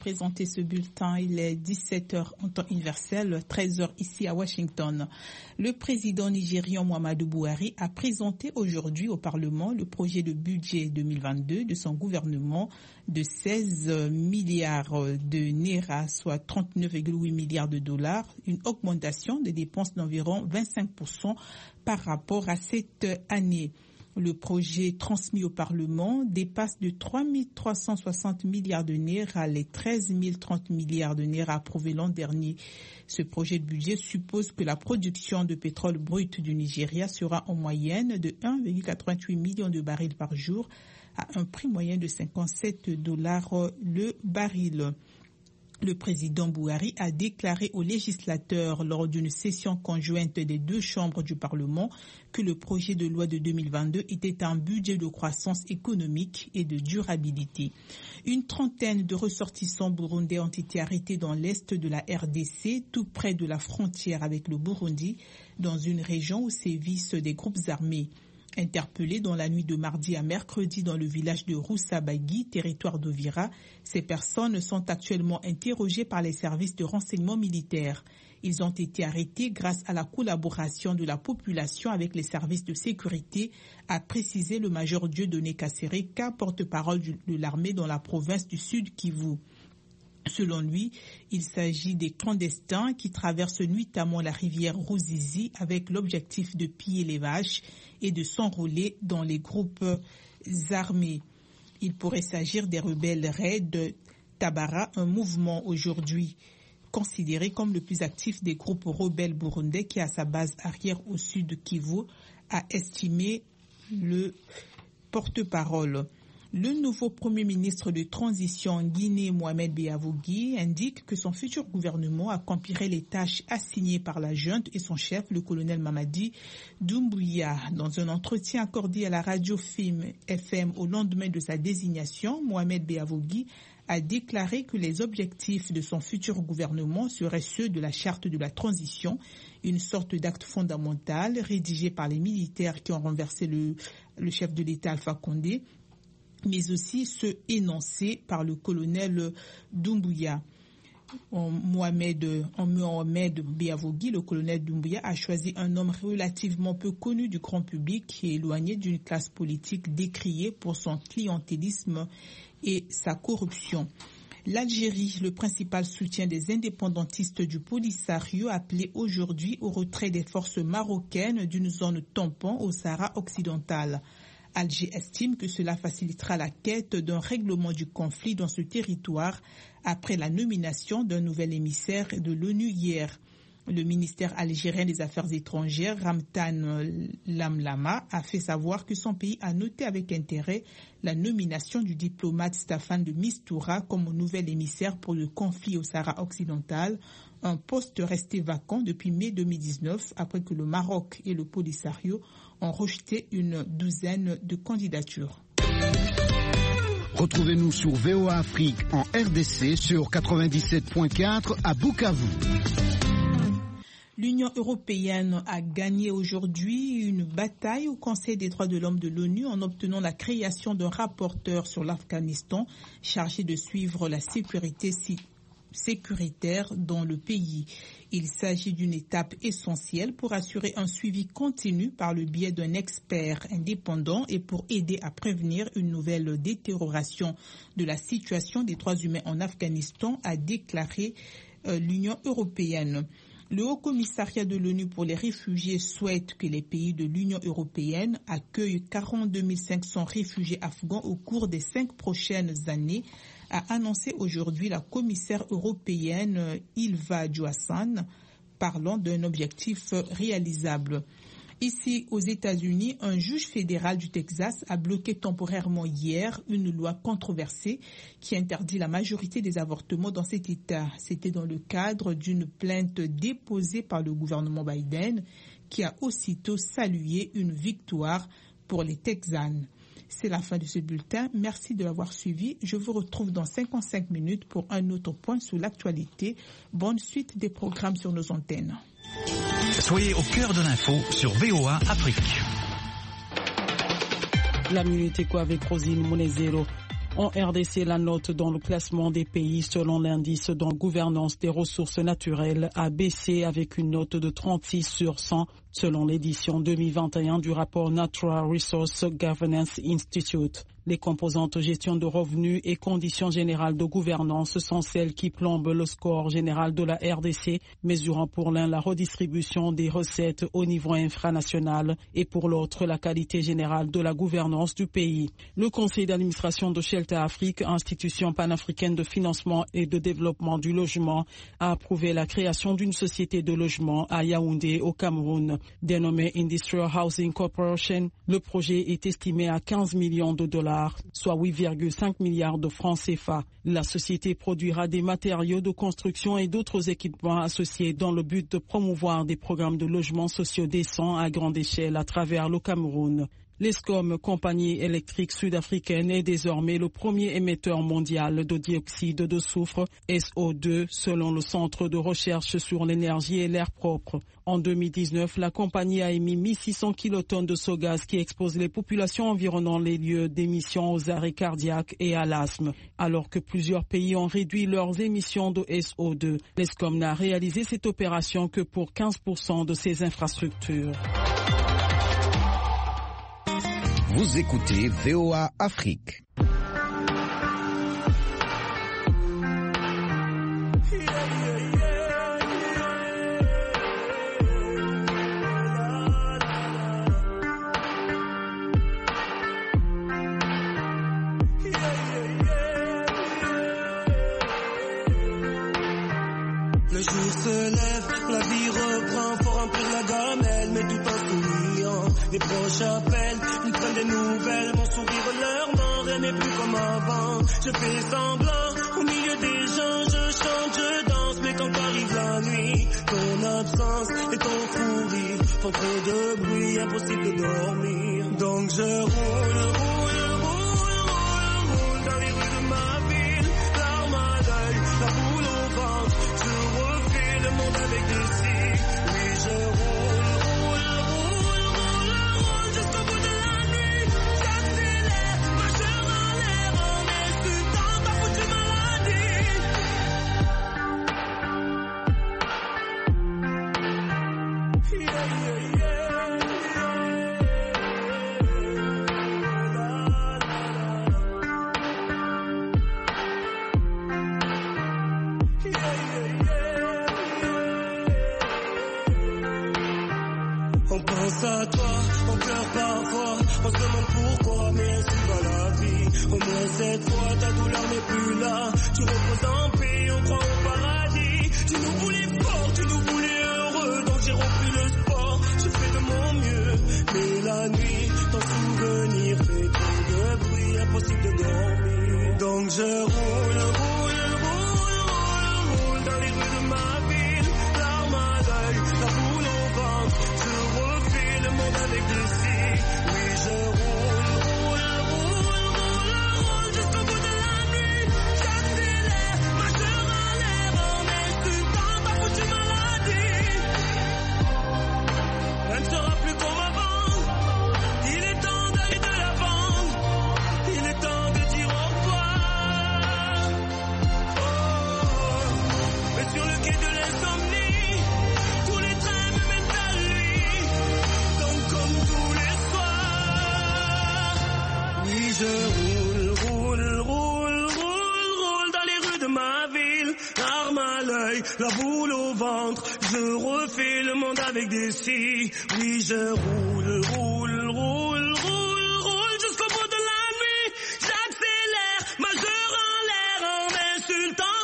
Présenter ce bulletin, il est 17h en temps universel, 13h ici à Washington. Le président nigérian Muhammadu Buhari a présenté aujourd'hui au Parlement le projet de budget 2022 de son gouvernement de 16 milliards de naira, soit 39,8 milliards de dollars, une augmentation des dépenses d'environ 25% par rapport à cette année. Le projet transmis au Parlement dépasse de 3 360 milliards de naira les 13 030 milliards de naira approuvés l'an dernier. Ce projet de budget suppose que la production de pétrole brut du Nigeria sera en moyenne de 1,88 million de barils par jour à un prix moyen de $57 le baril. Le président Buhari a déclaré aux législateurs lors d'une session conjointe des deux chambres du Parlement que le projet de loi de 2022 était un budget de croissance économique et de durabilité. Une trentaine de ressortissants burundais ont été arrêtés dans l'est de la RDC, tout près de la frontière avec le Burundi, dans une région où sévissent des groupes armés. Interpellés dans la nuit de mardi à mercredi dans le village de Roussabagui, territoire d'Ovira, ces personnes sont actuellement interrogées par les services de renseignement militaire. Ils ont été arrêtés grâce à la collaboration de la population avec les services de sécurité, a précisé le major Dieudonné Kassereka, porte-parole de l'armée dans la province du Sud Kivu. Selon lui, il s'agit des clandestins qui traversent nuitamment la rivière Ruzizi avec l'objectif de piller les vaches et de s'enrôler dans les groupes armés. Il pourrait s'agir des rebelles Red Tabara, un mouvement aujourd'hui considéré comme le plus actif des groupes rebelles burundais qui a sa base arrière au sud de Kivu, a estimé le porte-parole. Le nouveau Premier ministre de transition en Guinée, Mohamed Beavogui, indique que son futur gouvernement accomplirait les tâches assignées par la junte et son chef, le colonel Mamadi Doumbouya. Dans un entretien accordé à la radio FM au lendemain de sa désignation, Mohamed Beavogui a déclaré que les objectifs de son futur gouvernement seraient ceux de la charte de la transition, une sorte d'acte fondamental rédigé par les militaires qui ont renversé le chef de l'État Alpha Condé, mais aussi ceux énoncés par le colonel Doumbouya. Mohamed Beavogui, le colonel Doumbouya, a choisi un homme relativement peu connu du grand public et éloigné d'une classe politique décriée pour son clientélisme et sa corruption. L'Algérie, le principal soutien des indépendantistes du Polisario, a appelé aujourd'hui au retrait des forces marocaines d'une zone tampon au Sahara occidental. Alger estime que cela facilitera la quête d'un règlement du conflit dans ce territoire après la nomination d'un nouvel émissaire de l'ONU hier. Le ministère algérien des Affaires étrangères, Ramtan Lamlama, a fait savoir que son pays a noté avec intérêt la nomination du diplomate Staffan de Mistura comme nouvel émissaire pour le conflit au Sahara occidental, un poste resté vacant depuis mai 2019 après que le Maroc et le Polisario ont rejeté une douzaine de candidatures. Retrouvez-nous sur VOA Afrique en RDC sur 97.4 à Bukavu. L'Union européenne a gagné aujourd'hui une bataille au Conseil des droits de l'homme de l'ONU en obtenant la création d'un rapporteur sur l'Afghanistan chargé de suivre la sécuritaire dans le pays. Il s'agit d'une étape essentielle pour assurer un suivi continu par le biais d'un expert indépendant et pour aider à prévenir une nouvelle détérioration de la situation des droits humains en Afghanistan, a déclaré l'Union européenne. Le Haut-Commissariat de l'ONU pour les réfugiés souhaite que les pays de l'Union européenne accueillent 42 500 réfugiés afghans au cours des 5 prochaines années, a annoncé aujourd'hui la commissaire européenne Ylva Johansson, parlant d'un objectif réalisable. Ici, aux États-Unis, un juge fédéral du Texas a bloqué temporairement hier une loi controversée qui interdit la majorité des avortements dans cet État. C'était dans le cadre d'une plainte déposée par le gouvernement Biden qui a aussitôt salué une victoire pour les Texans. C'est la fin de ce bulletin. Merci de l'avoir suivi. Je vous retrouve dans 55 minutes pour un autre point sur l'actualité. Bonne suite des programmes sur nos antennes. Soyez au cœur de l'info sur VOA Afrique. La Minute Éco avec Rosine Monezero. En RDC, la note dans le classement des pays selon l'indice de gouvernance des ressources naturelles a baissé avec une note de 36 sur 100 selon l'édition 2021 du rapport Natural Resource Governance Institute. Les composantes gestion de revenus et conditions générales de gouvernance sont celles qui plombent le score général de la RDC, mesurant pour l'un la redistribution des recettes au niveau infranational et pour l'autre la qualité générale de la gouvernance du pays. Le conseil d'administration de Shelter Afrique, institution panafricaine de financement et de développement du logement, a approuvé la création d'une société de logement à Yaoundé au Cameroun. Dénommée Industrial Housing Corporation, le projet est estimé à 15 millions de dollars, soit 8,5 milliards de francs CFA. La société produira des matériaux de construction et d'autres équipements associés dans le but de promouvoir des programmes de logements sociaux décents à grande échelle à travers le Cameroun. L'Eskom, compagnie électrique sud-africaine, est désormais le premier émetteur mondial de dioxyde de soufre, SO2, selon le Centre de recherche sur l'énergie et l'air propre. En 2019, la compagnie a émis 1600 kilotonnes de ce gaz qui expose les populations environnant les lieux d'émission aux arrêts cardiaques et à l'asthme. Alors que plusieurs pays ont réduit leurs émissions de SO2, l'Eskom n'a réalisé cette opération que pour 15% de ses infrastructures. Vous écoutez VOA Afrique. Le jour se lève, la vie reprend, faut remplir la gamelle, mais tout en souriant. Les proches appellent, ils prennent des nouvelles, mon sourire leur ment, rien n'est plus comme avant. Je fais semblant, au milieu des gens, je chante, je danse, mais quand arrive la nuit, ton absence et ton fou rire font trop de bruit, impossible de dormir. Donc je roule dans les rues de ma ville, larmes à l'œil, la boule au ventre, je refais le monde avec des cils. Oui, je roule jusqu'au bout de la nuit, j'accélère, majeur en l'air, en insultant ta foutue maladie. On pense à toi, on pleure parfois, on se demande pourquoi, mais ainsi va la vie. Au moins cette fois, ta douleur n'est plus là, tu reposes en paix, on croit au paradis. Tu nous voulais fort, tu nous voulais heureux, donc j'ai repris le sport, je fais de mon mieux. Mais la nuit, ton souvenir fait trop de bruit, impossible de dormir. Donc je roule dans les rues de ma ville, larmes à l'œil, la boule au ventre, je refais le monde avec des cils. Oui, je roule jusqu'au bout de la nuit, j'accélère, majeur en l'air, en insultant ta foutue maladie. Elle ne sera plus comme avant, il est temps d'aller de l'avant, il est temps de dire au revoir. Oh, mais sur le quai de l'insomnie, tous les trains me mènent à lui, donc comme tous les soirs. Oui, je roule dans les rues de ma ville, arme à l'œil, la boule au ventre, je refais le monde avec des scies. Oui, je roule jusqu'au bout de la nuit, j'accélère, majeur en l'air, en insultant